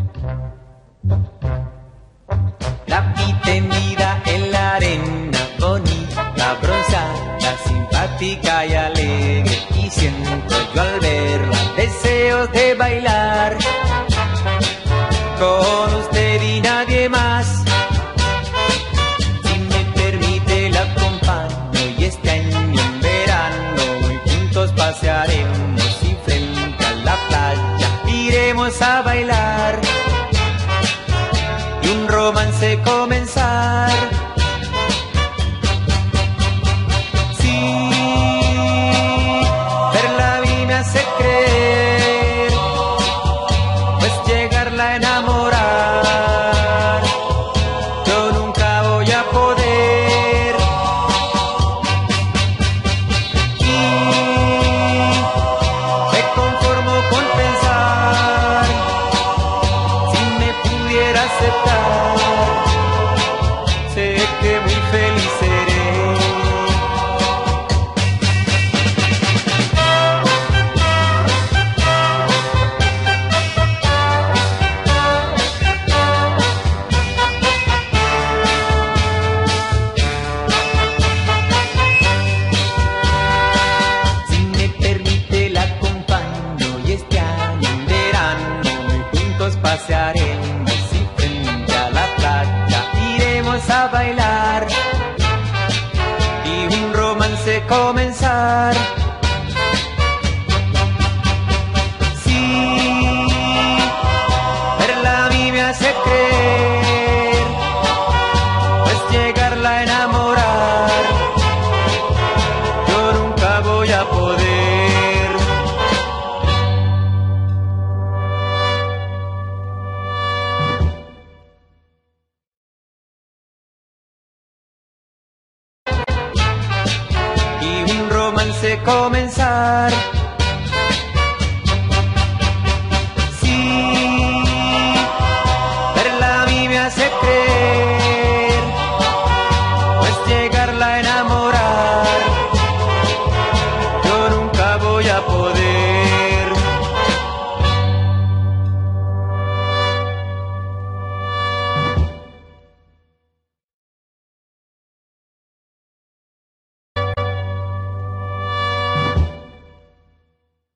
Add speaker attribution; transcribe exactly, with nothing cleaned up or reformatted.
Speaker 1: La vi tendida en la arena, bonita, bronceada, simpática y alegre, y siento yo al verla deseos de bailar con usted y nadie más. Si me permite la acompaño y este año en verano y juntos pasearemos y frente a la playa iremos a bailar y un romance comenzar. Sí, verla a mí me hace creer, pues llegarla a enamorar yo nunca voy a poder. Y me conformo con pensar, si me pudiera aceptar, sé que muy feliz seré. Si me permite la acompaño y este año en verano y juntos pasearemos y frente a la playa iremos a bailar y un romance comenzar. Sí, verla a mí me hace creer, pues llegarla a enamorar yo nunca voy a poder. Y un romance comenzar.